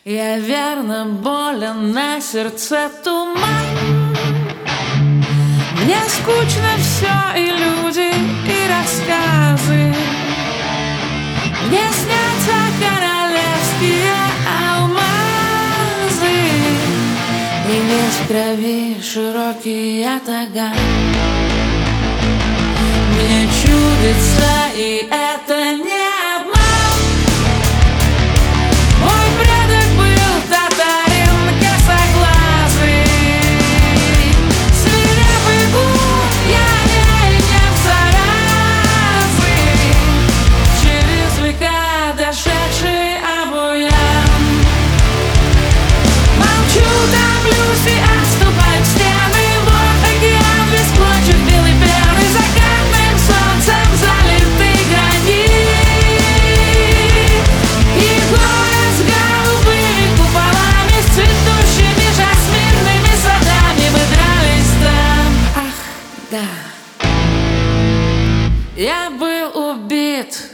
Я верно болен, на сердце туман. Мне скучно все, и люди, и рассказы. Мне снятся королевские алмазы, и весь в крови широкий ятаган. Мне чудится, и это не обман. Мой предок был татарин косоглазый, свирепый гуд, я не в заразы, через века дошедший обуян. Молчу, томлюсь и отступаю в стены. Вот океан весь в клочьях белой пены, закатным солнцем залитый гранит. И город с голубыми куполами, с цветущими жасминными садами. Мы дрались там, ах, да. Я был убит